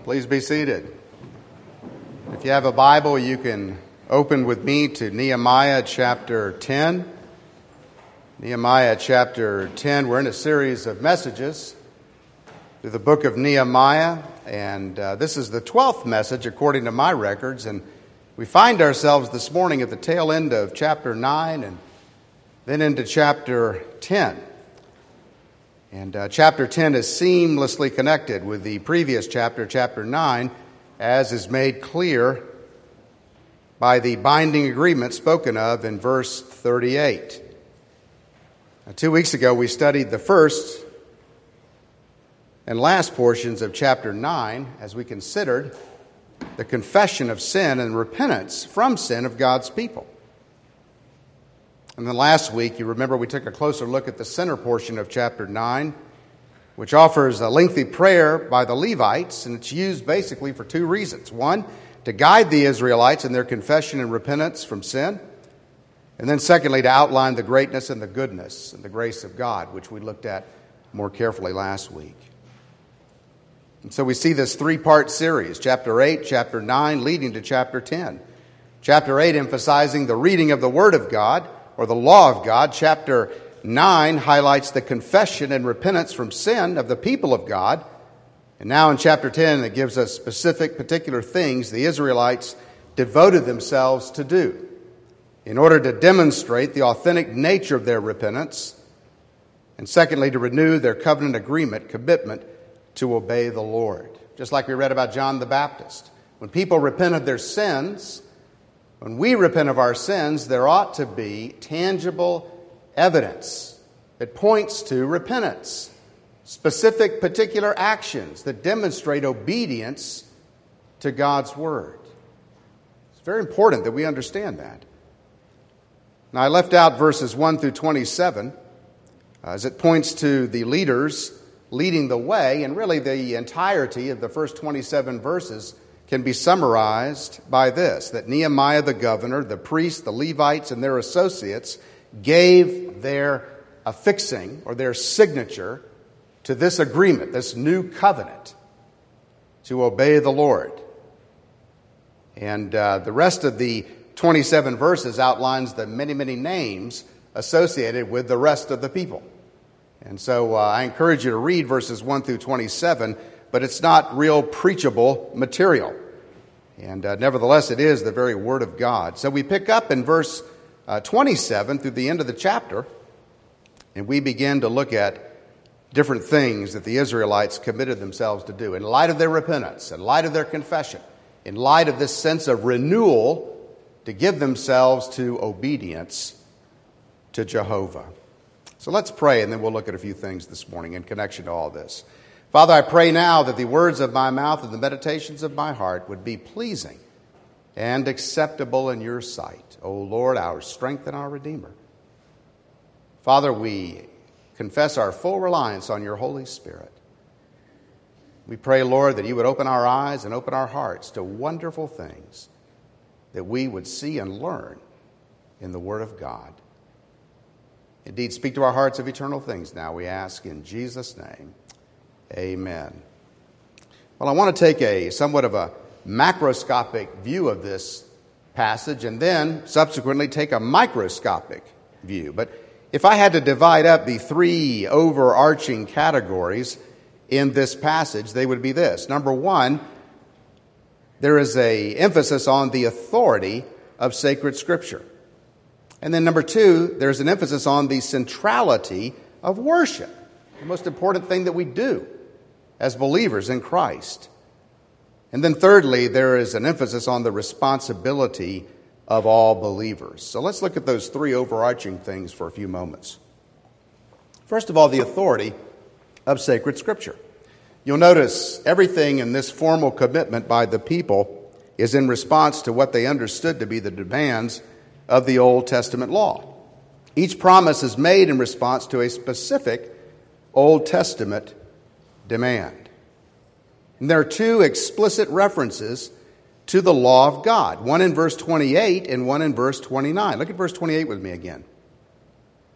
Please be seated. If you have a Bible, you can open with me to Nehemiah chapter 10. Nehemiah chapter 10, we're in a series of messages through the book of Nehemiah, and this is the 12th message according to my records, and we find ourselves this morning at the tail end of chapter 9 and then into chapter 10. And chapter 10 is seamlessly connected with the previous chapter, chapter 9, as is made clear by the binding agreement spoken of in verse 38. Now, 2 weeks ago, we studied the first and last portions of chapter 9 as we considered the confession of sin and repentance from sin of God's people. And then last week, you remember we took a closer look at the center portion of chapter 9, which offers a lengthy prayer by the Levites, and it's used basically for two reasons. One, to guide the Israelites in their confession and repentance from sin. And then secondly, to outline the greatness and the goodness and the grace of God, which we looked at more carefully last week. And so we see this three-part series, chapter 8, chapter 9, leading to chapter 10. Chapter 8 emphasizing the reading of the Word of God, or the law of God. Chapter 9 highlights the confession and repentance from sin of the people of God. And now in chapter 10, it gives us specific, particular things the Israelites devoted themselves to do in order to demonstrate the authentic nature of their repentance, and secondly, to renew their covenant agreement, commitment to obey the Lord. Just like we read about John the Baptist. When people repent of their sins, when we repent of our sins, there ought to be tangible evidence that points to repentance, specific, particular actions that demonstrate obedience to God's Word. It's very important that we understand that. Now, I left out verses 1 through 27 as it points to the leaders leading the way, and really the entirety of the first 27 verses can be summarized by this, that Nehemiah the governor, the priests, the Levites, and their associates gave their affixing or their signature to this agreement, this new covenant, to obey the Lord. And the rest of the 27 verses outlines the many, many names associated with the rest of the people. And so I encourage you to read verses 1 through 27, but it's not real preachable material. And nevertheless, it is the very Word of God. So we pick up in verse 27 through the end of the chapter, and we begin to look at different things that the Israelites committed themselves to do in light of their repentance, in light of their confession, in light of this sense of renewal to give themselves to obedience to Jehovah. So let's pray, and then we'll look at a few things this morning in connection to all this. Father, I pray now that the words of my mouth and the meditations of my heart would be pleasing and acceptable in your sight, O Lord, our strength and our Redeemer. Father, we confess our full reliance on your Holy Spirit. We pray, Lord, that you would open our eyes and open our hearts to wonderful things that we would see and learn in the Word of God. Indeed, speak to our hearts of eternal things now, we ask in Jesus' name. Amen. Well, I want to take a somewhat of a macroscopic view of this passage and then subsequently take a microscopic view. But if I had to divide up the three overarching categories in this passage, they would be this. Number one, there is an emphasis on the authority of sacred Scripture. And then number two, there's an emphasis on the centrality of worship, the most important thing that we do as believers in Christ. And then thirdly, there is an emphasis on the responsibility of all believers. So let's look at those three overarching things for a few moments. First of all, the authority of sacred Scripture. You'll notice everything in this formal commitment by the people is in response to what they understood to be the demands of the Old Testament law. Each promise is made in response to a specific Old Testament demand. And there are two explicit references to the law of God, one in verse 28 and one in verse 29. Look at verse 28 with me again.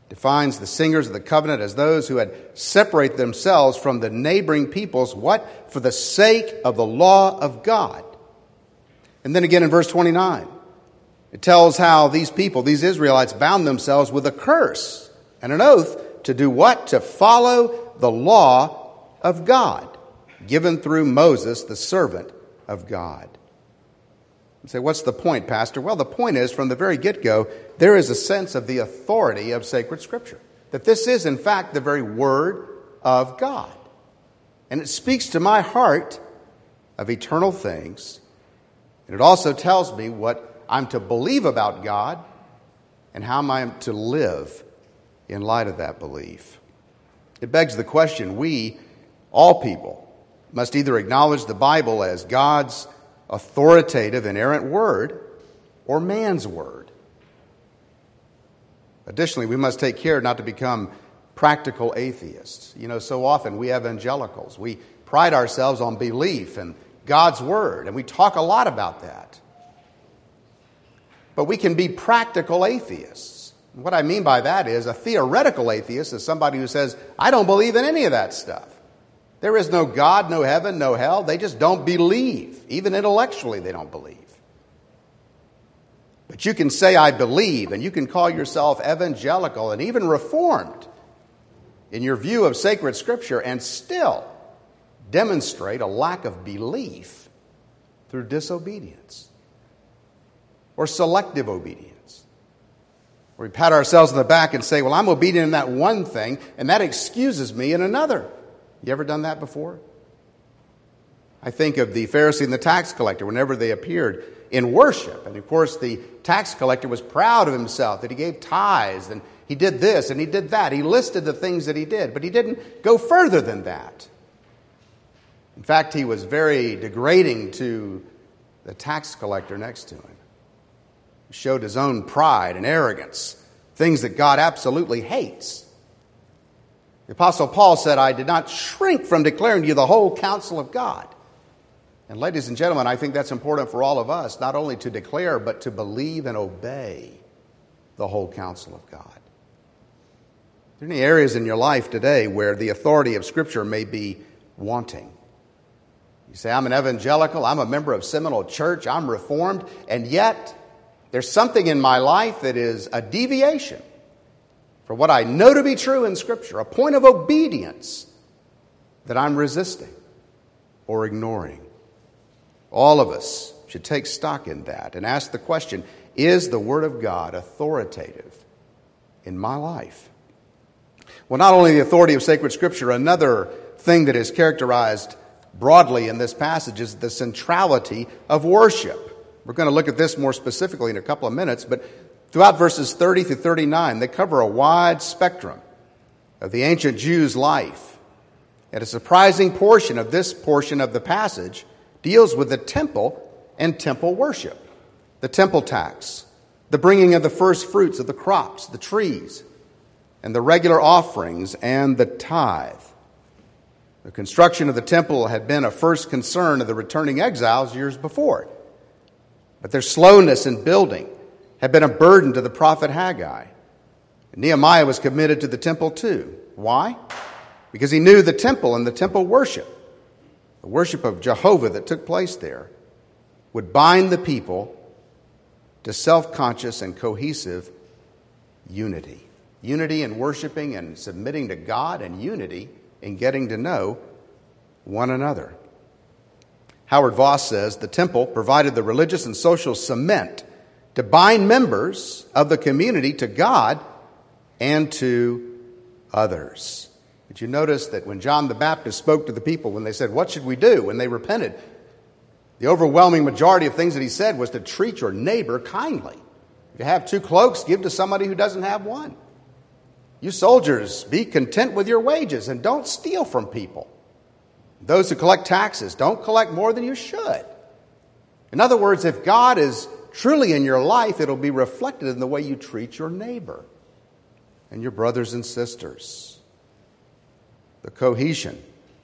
defines the singers of the covenant as those who had separated themselves from the neighboring peoples. What? For the sake of the law of God. And then again in verse 29, it tells how these people, these Israelites, bound themselves with a curse and an oath to do what? To follow the law of God, given through Moses, the servant of God. You say, what's the point, Pastor? Well, the point is, from the very get-go, there is a sense of the authority of sacred Scripture. That this is, in fact, the very Word of God. And it speaks to my heart of eternal things. And it also tells me what I'm to believe about God and how I'm to live in light of that belief. It begs the question, we, all people, must either acknowledge the Bible as God's authoritative, inerrant word, or man's word. Additionally, we must take care not to become practical atheists. You know, so often we evangelicals, we pride ourselves on belief and God's word, and we talk a lot about that. But we can be practical atheists. What I mean by that is a theoretical atheist is somebody who says, I don't believe in any of that stuff. There is no God, no heaven, no hell. They just don't believe. Even intellectually, they don't believe. But you can say, I believe, and you can call yourself evangelical and even reformed in your view of sacred Scripture and still demonstrate a lack of belief through disobedience or selective obedience. Where we pat ourselves on the back and say, well, I'm obedient in that one thing, and that excuses me in another. You ever done that before? I think of the Pharisee and the tax collector whenever they appeared in worship. And of course, the tax collector was proud of himself that he gave tithes and he did this and he did that. He listed the things that he did, but he didn't go further than that. In fact, he was very degrading to the tax collector next to him. He showed his own pride and arrogance, things that God absolutely hates. The Apostle Paul said, I did not shrink from declaring to you the whole counsel of God. And ladies and gentlemen, I think that's important for all of us, not only to declare, but to believe and obey the whole counsel of God. Are there any areas in your life today where the authority of Scripture may be wanting? You say, I'm an evangelical, I'm a member of Seminole Church, I'm Reformed, and yet there's something in my life that is a deviation for what I know to be true in Scripture, a point of obedience that I'm resisting or ignoring. All of us should take stock in that and ask the question, is the Word of God authoritative in my life? Well, not only the authority of sacred Scripture, another thing that is characterized broadly in this passage is the centrality of worship. We're going to look at this more specifically in a couple of minutes, but throughout verses 30 through 39, they cover a wide spectrum of the ancient Jews' life. And a surprising portion of this portion of the passage deals with the temple and temple worship, the temple tax, the bringing of the first fruits of the crops, the trees, and the regular offerings and the tithe. The construction of the temple had been a first concern of the returning exiles years before, but their slowness in building had been a burden to the prophet Haggai. And Nehemiah was committed to the temple too. Why? Because he knew the temple and the temple worship, the worship of Jehovah that took place there, would bind the people to self-conscious and cohesive unity. Unity in worshiping and submitting to God, and unity in getting to know one another. Howard Voss says, the temple provided the religious and social cement to bind members of the community to God and to others. Did you notice that when John the Baptist spoke to the people, when they said, what should we do? When they repented, the overwhelming majority of things that he said was to treat your neighbor kindly. If you have 2 cloaks, give to somebody who doesn't have one. You soldiers, be content with your wages and don't steal from people. Those who collect taxes, don't collect more than you should. In other words, if God is truly in your life, it'll be reflected in the way you treat your neighbor and your brothers and sisters. The cohesion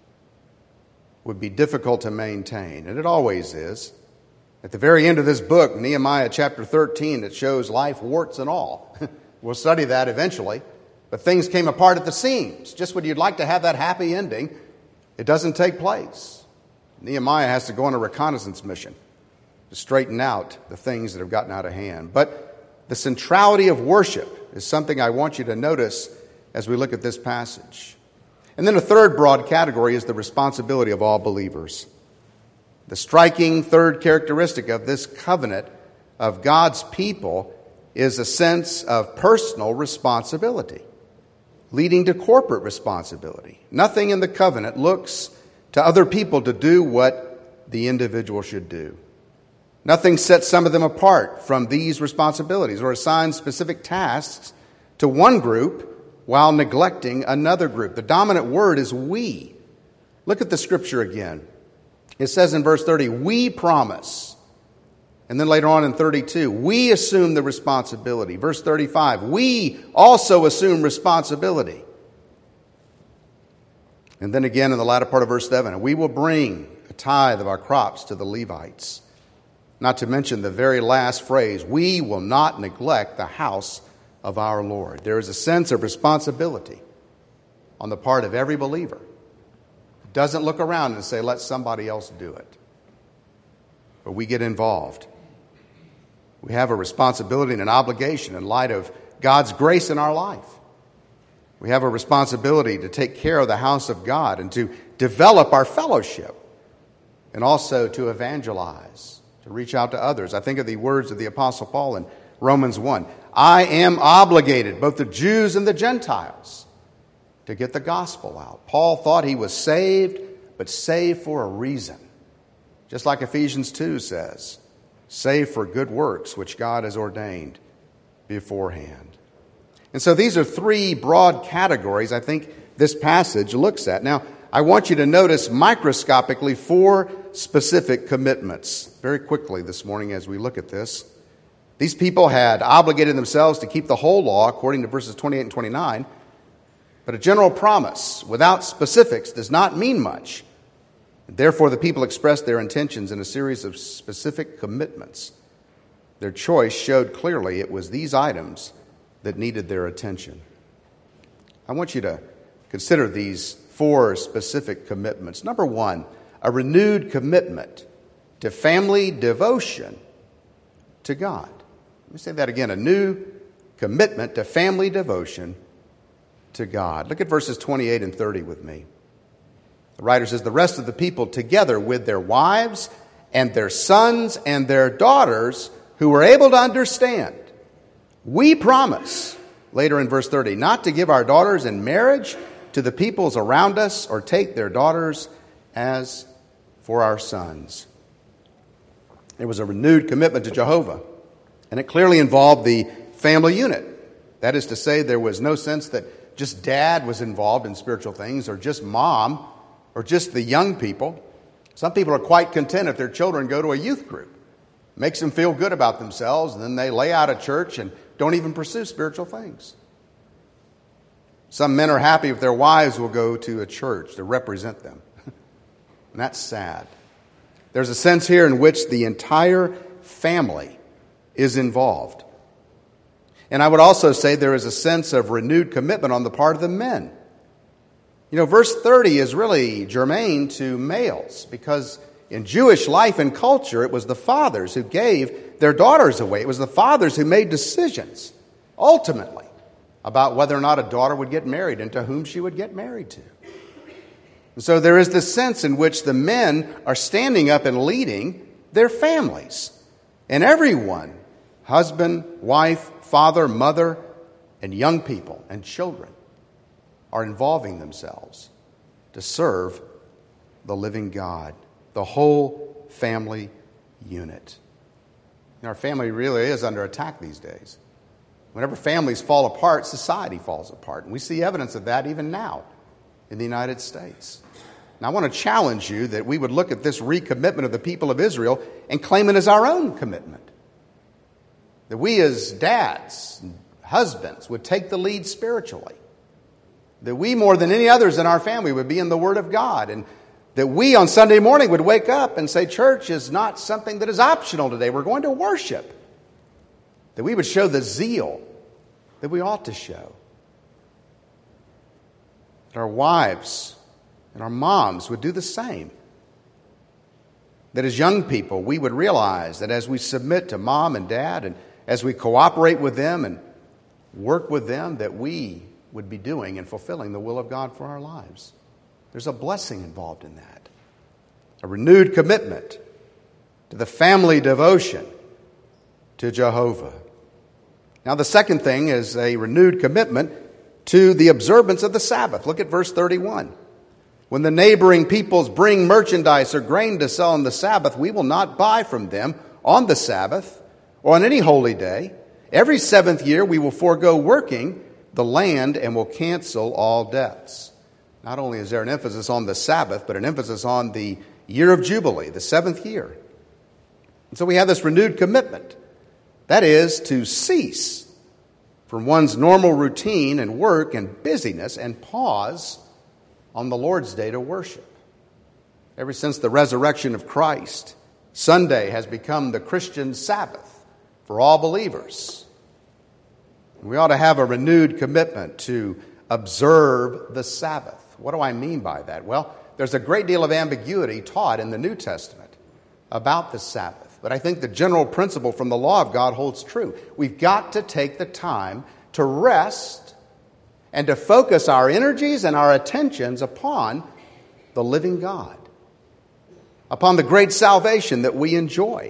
would be difficult to maintain, and it always is. At the very end of this book, Nehemiah chapter 13, it shows life warts and all. We'll study that eventually. But things came apart at the seams. Just when you'd like to have that happy ending, it doesn't take place. Nehemiah has to go on a reconnaissance mission to straighten out the things that have gotten out of hand. But the centrality of worship is something I want you to notice as we look at this passage. And then a third broad category is the responsibility of all believers. The striking third characteristic of this covenant of God's people is a sense of personal responsibility, leading to corporate responsibility. Nothing in the covenant looks to other people to do what the individual should do. Nothing sets some of them apart from these responsibilities or assigns specific tasks to one group while neglecting another group. The dominant word is we. Look at the scripture again. It says in verse 30, we promise. And then later on in 32, we assume the responsibility. Verse 35, we also assume responsibility. And then again in the latter part of verse 7, we will bring a tithe of our crops to the Levites. Not to mention the very last phrase, we will not neglect the house of our Lord. There is a sense of responsibility on the part of every believer. It doesn't look around and say, let somebody else do it. But we get involved. We have a responsibility and an obligation in light of God's grace in our life. We have a responsibility to take care of the house of God and to develop our fellowship and also to evangelize, to reach out to others. I think of the words of the Apostle Paul in Romans 1. I am obligated, both the Jews and the Gentiles, to get the gospel out. Paul thought he was saved, but saved for a reason. Just like Ephesians 2 says, saved for good works, which God has ordained beforehand. And so these are three broad categories I think this passage looks at. Now, I want you to notice microscopically four specific commitments very quickly this morning as we look at this. These people had obligated themselves to keep the whole law, according to verses 28 and 29. But a general promise without specifics does not mean much. Therefore, the people expressed their intentions in a series of specific commitments. Their choice showed clearly it was these items that needed their attention. I want you to consider these four specific commitments. Number one, a renewed commitment to family devotion to God. Let me say that again, a new commitment to family devotion to God. Look at verses 28 and 30 with me. The writer says, the rest of the people together with their wives and their sons and their daughters who were able to understand, we promise, later in verse 30, not to give our daughters in marriage to the peoples around us or take their daughters as for our sons. There was a renewed commitment to Jehovah, and it clearly involved the family unit. That is to say, there was no sense that just dad was involved in spiritual things or just mom or just the young people. Some people are quite content if their children go to a youth group. It makes them feel good about themselves, and then they lay out of church and don't even pursue spiritual things. Some men are happy if their wives will go to a church to represent them. And that's sad. There's a sense here in which the entire family is involved. And I would also say there is a sense of renewed commitment on the part of the men. You know, verse 30 is really germane to males because in Jewish life and culture, it was the fathers who gave their daughters away. It was the fathers who made decisions, ultimately, about whether or not a daughter would get married and to whom she would get married to. And so there is this sense in which the men are standing up and leading their families. And everyone, husband, wife, father, mother, and young people and children, are involving themselves to serve the living God, the whole family unit. And our family really is under attack these days. Whenever families fall apart, society falls apart. And we see evidence of that even now in the United States. Now, I want to challenge you that we would look at this recommitment of the people of Israel and claim it as our own commitment. That we as dads and husbands would take the lead spiritually. That we, more than any others in our family, would be in the Word of God. And that we on Sunday morning would wake up and say, church is not something that is optional today. We're going to worship. That we would show the zeal that we ought to show. that our wives and our moms would do the same. That as young people, we would realize that as we submit to mom and dad and as we cooperate with them and work with them, that we would be doing and fulfilling the will of God for our lives. There's a blessing involved in that. A renewed commitment to the family devotion to Jehovah. Now, the second thing is a renewed commitment to the observance of the Sabbath. Look at verse 31. When the neighboring peoples bring merchandise or grain to sell on the Sabbath, we will not buy from them on the Sabbath or on any holy day. Every seventh year we will forego working the land and will cancel all debts. Not only is there an emphasis on the Sabbath, but an emphasis on the year of Jubilee, the seventh year. And so we have this renewed commitment. That is to cease from one's normal routine and work and busyness and pause on the Lord's Day to worship. Ever since the resurrection of Christ, Sunday has become the Christian Sabbath for all believers. We ought to have a renewed commitment to observe the Sabbath. What do I mean by that? Well, there's a great deal of ambiguity taught in the New Testament about the Sabbath. But I think the general principle from the law of God holds true. We've got to take the time to rest and to focus our energies and our attentions upon the living God, upon the great salvation that we enjoy.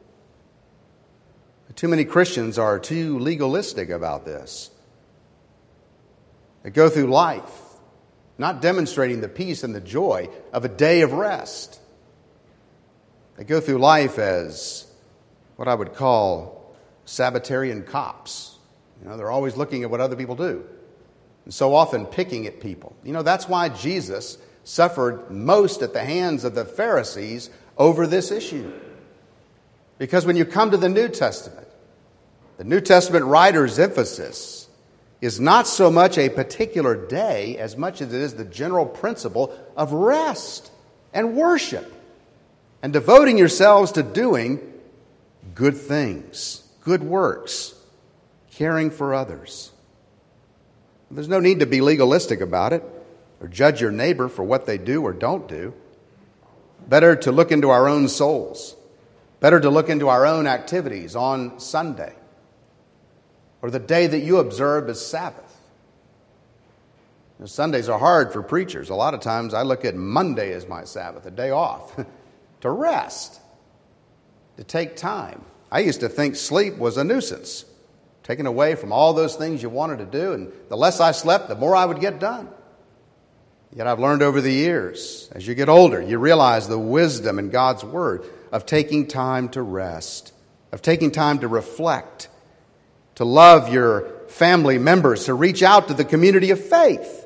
Too many Christians are too legalistic about this. They go through life not demonstrating the peace and the joy of a day of rest. They go through life as what I would call Sabbatarian cops. They're always looking at what other people do, and so often picking at people. That's why Jesus suffered most at the hands of the Pharisees over this issue. Because when you come to the New Testament writer's emphasis is not so much a particular day as much as it is the general principle of rest and worship and devoting yourselves to doing good things, good works, caring for others. There's no need to be legalistic about it or judge your neighbor for what they do or don't do. Better to look into our own souls. Better to look into our own activities on Sunday or the day that you observe as Sabbath. Sundays are hard for preachers. A lot of times I look at Monday as my Sabbath, a day off, to rest, to take time. I used to think sleep was a nuisance, taken away from all those things you wanted to do, and the less I slept, the more I would get done. Yet I've learned over the years, as you get older, you realize the wisdom in God's Word of taking time to rest, of taking time to reflect, to love your family members, to reach out to the community of faith.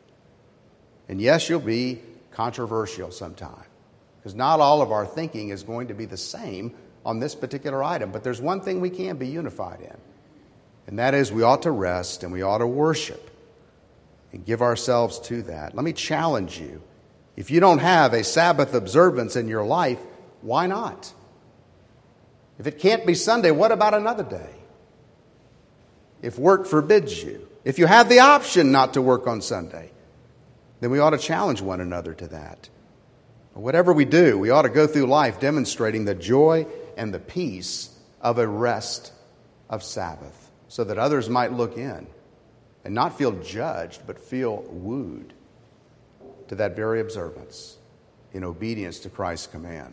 And yes, you'll be controversial sometime, because not all of our thinking is going to be the same on this particular item. But there's one thing we can be unified in, and that is we ought to rest and we ought to worship and give ourselves to that. Let me challenge you. If you don't have a Sabbath observance in your life, why not? If it can't be Sunday, what about another day? If work forbids you, if you have the option not to work on Sunday, then we ought to challenge one another to that. Whatever we do, we ought to go through life demonstrating the joy and the peace of a rest of Sabbath, so that others might look in and not feel judged, but feel wooed to that very observance in obedience to Christ's command.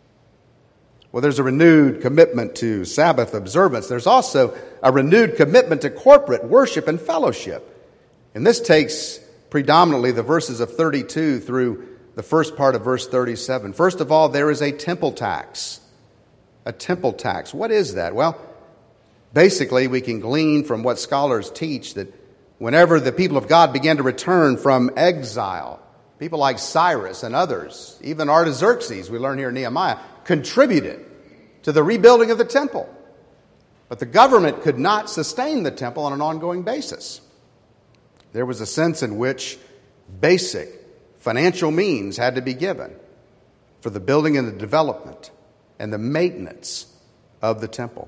Well, there's a renewed commitment to Sabbath observance. There's also a renewed commitment to corporate worship and fellowship. And this takes predominantly the verses of 32 through the first part of verse 37. First of all, there is a temple tax. A temple tax. What is that? Well, basically, we can glean from what scholars teach that whenever the people of God began to return from exile, people like Cyrus and others, even Artaxerxes, we learn here in Nehemiah, contributed to the rebuilding of the temple. But the government could not sustain the temple on an ongoing basis. There was a sense in which basic financial means had to be given for the building and the development and the maintenance of the temple.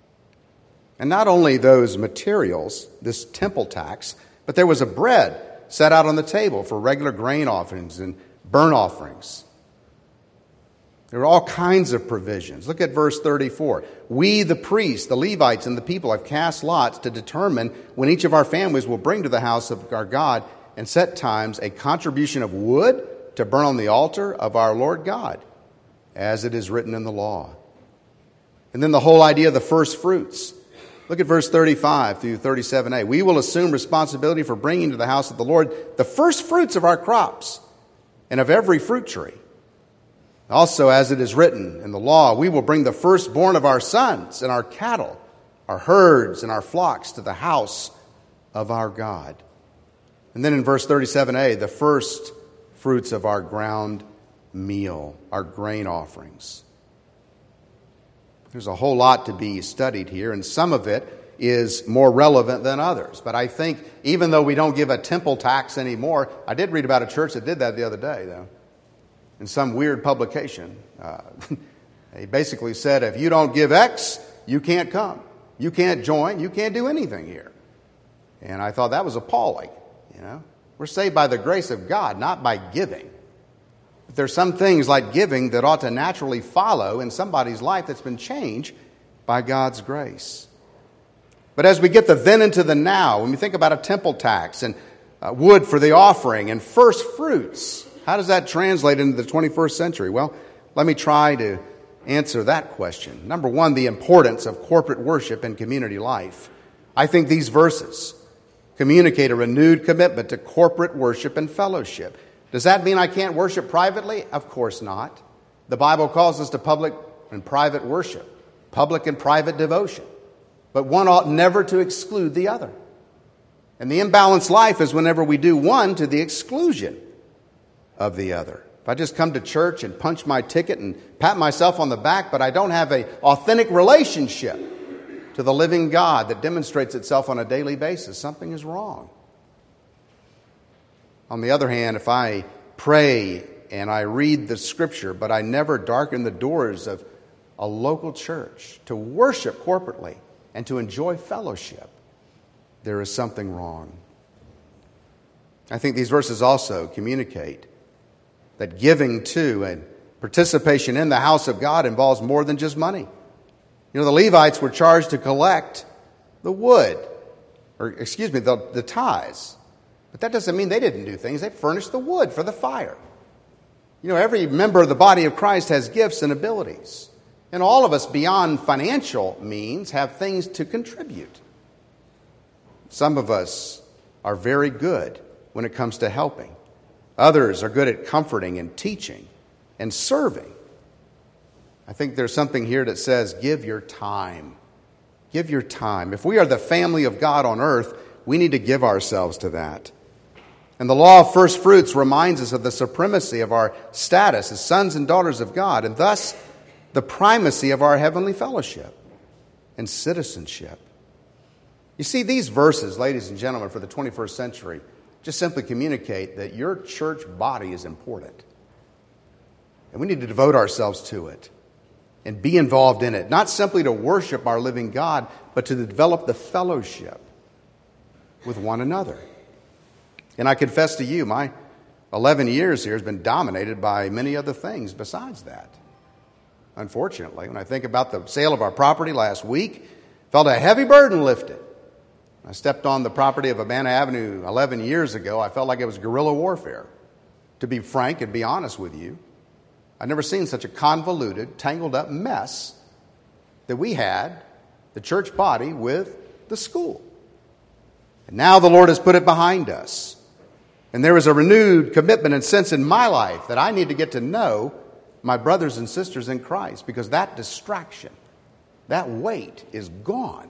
And not only those materials, this temple tax, but there was a bread set out on the table for regular grain offerings and burnt offerings. There are all kinds of provisions. Look at verse 34. We, the priests, the Levites, and the people have cast lots to determine when each of our families will bring to the house of our God and set times a contribution of wood to burn on the altar of our Lord God, as it is written in the law. And then the whole idea of the first fruits. Look at verse 35 through 37a. We will assume responsibility for bringing to the house of the Lord the first fruits of our crops and of every fruit tree. Also, as it is written in the law, we will bring the firstborn of our sons and our cattle, our herds and our flocks to the house of our God. And then in verse 37a, the first fruits of our ground meal, our grain offerings. There's a whole lot to be studied here, and some of it is more relevant than others. But I think even though we don't give a temple tax anymore, I did read about a church that did that the other day, though. In some weird publication, they basically said, if you don't give X, you can't come. You can't join. You can't do anything here. And I thought that was appalling. We're saved by the grace of God, not by giving. But there's some things like giving that ought to naturally follow in somebody's life that's been changed by God's grace. But as we get the then into the now, when we think about a temple tax and wood for the offering and first fruits, how does that translate into the 21st century? Well, let me try to answer that question. Number one, the importance of corporate worship in community life. I think these verses communicate a renewed commitment to corporate worship and fellowship. Does that mean I can't worship privately? Of course not. The Bible calls us to public and private worship, public and private devotion. But one ought never to exclude the other. And the imbalanced life is whenever we do one to the exclusion of the other. If I just come to church and punch my ticket and pat myself on the back, but I don't have an authentic relationship to the living God that demonstrates itself on a daily basis, something is wrong. On the other hand, if I pray and I read the Scripture, but I never darken the doors of a local church to worship corporately and to enjoy fellowship, there is something wrong. I think these verses also communicate that giving to and participation in the house of God involves more than just money. The Levites were charged to collect the wood, the tithes. But that doesn't mean they didn't do things. They furnished the wood for the fire. Every member of the body of Christ has gifts and abilities. And all of us, beyond financial means, have things to contribute. Some of us are very good when it comes to helping. Others are good at comforting and teaching and serving. I think there's something here that says, give your time. Give your time. If we are the family of God on earth, we need to give ourselves to that. And the law of first fruits reminds us of the supremacy of our status as sons and daughters of God, and thus the primacy of our heavenly fellowship and citizenship. You see, these verses, ladies and gentlemen, for the 21st century, just simply communicate that your church body is important. And we need to devote ourselves to it and be involved in it, not simply to worship our living God, but to develop the fellowship with one another. And I confess to you, my 11 years here has been dominated by many other things besides that. Unfortunately, when I think about the sale of our property last week, felt a heavy burden lifted. I stepped on the property of Urbana Avenue 11 years ago. I felt like it was guerrilla warfare. To be frank and be honest with you, I've never seen such a convoluted, tangled up mess that we had, the church body, with the school. And now the Lord has put it behind us. And there is a renewed commitment and sense in my life that I need to get to know my brothers and sisters in Christ, because that distraction, that weight is gone.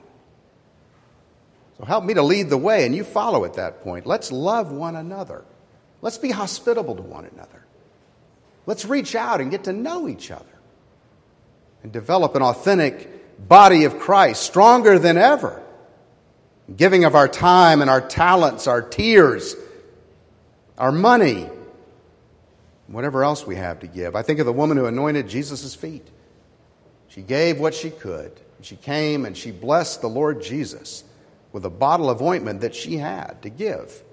So help me to lead the way, and you follow at that point. Let's love one another. Let's be hospitable to one another. Let's reach out and get to know each other and develop an authentic body of Christ, stronger than ever, giving of our time and our talents, our tears, our money, whatever else we have to give. I think of the woman who anointed Jesus' feet. She gave what she could. She came and she blessed the Lord Jesus with a bottle of ointment that she had to give.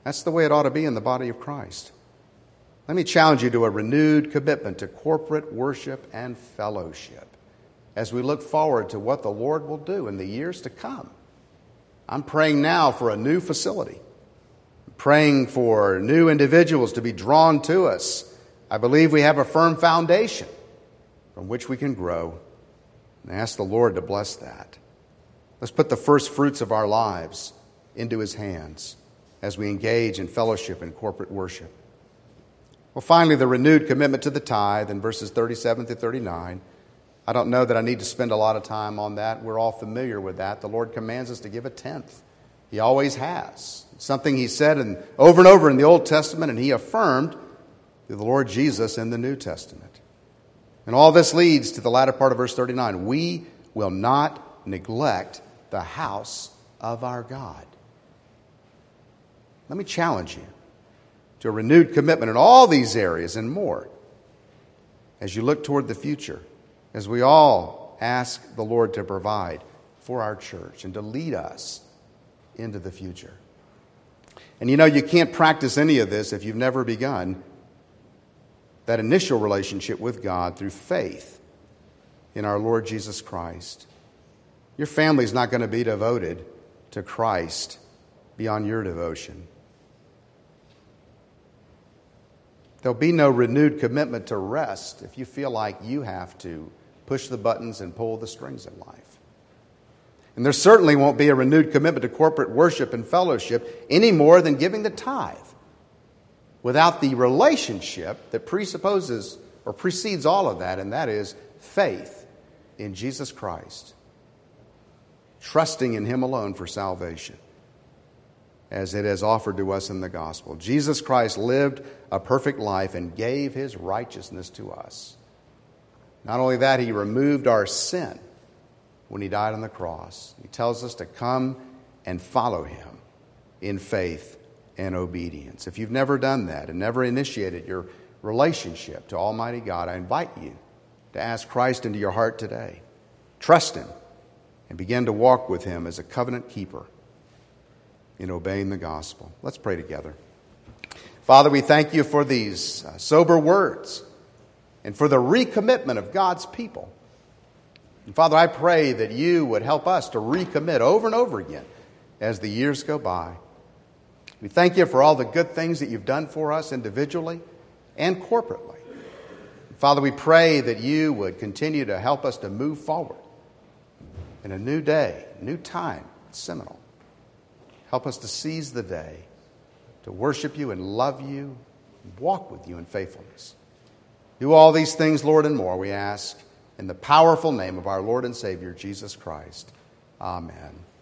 That's the way it ought to be in the body of Christ. Let me challenge you to a renewed commitment to corporate worship and fellowship as we look forward to what the Lord will do in the years to come. I'm praying now for a new facility. I'm praying for new individuals to be drawn to us. I believe we have a firm foundation from which we can grow, and ask the Lord to bless that. Let's put the first fruits of our lives into His hands as we engage in fellowship and corporate worship. Well, finally, the renewed commitment to the tithe in verses 37 through 39. I don't know that I need to spend a lot of time on that. We're all familiar with that. The Lord commands us to give a tenth. He always has. It's something He said over and over in the Old Testament, and He affirmed through the Lord Jesus in the New Testament. And all this leads to the latter part of verse 39. We will not neglect the house of our God. Let me challenge you to a renewed commitment in all these areas and more as you look toward the future, as we all ask the Lord to provide for our church and to lead us into the future. And you can't practice any of this if you've never begun that initial relationship with God through faith in our Lord Jesus Christ. Your family's not going to be devoted to Christ beyond your devotion. There'll be no renewed commitment to rest if you feel like you have to push the buttons and pull the strings in life. And there certainly won't be a renewed commitment to corporate worship and fellowship any more than giving the tithe without the relationship that presupposes or precedes all of that, and that is faith in Jesus Christ, trusting in Him alone for salvation, as it is offered to us in the gospel. Jesus Christ lived a perfect life and gave His righteousness to us. Not only that, He removed our sin when He died on the cross. He tells us to come and follow Him in faith and obedience. If you've never done that and never initiated your relationship to Almighty God, I invite you to ask Christ into your heart today. Trust Him and begin to walk with Him as a covenant keeper in obeying the gospel. Let's pray together. Father, we thank You for these sober words and for the recommitment of God's people. And Father, I pray that You would help us to recommit over and over again as the years go by. We thank You for all the good things that You've done for us individually and corporately. Father, we pray that You would continue to help us to move forward in a new day, new time, seminal. Help us to seize the day, to worship You and love You, and walk with You in faithfulness. Do all these things, Lord, and more, we ask, in the powerful name of our Lord and Savior, Jesus Christ. Amen.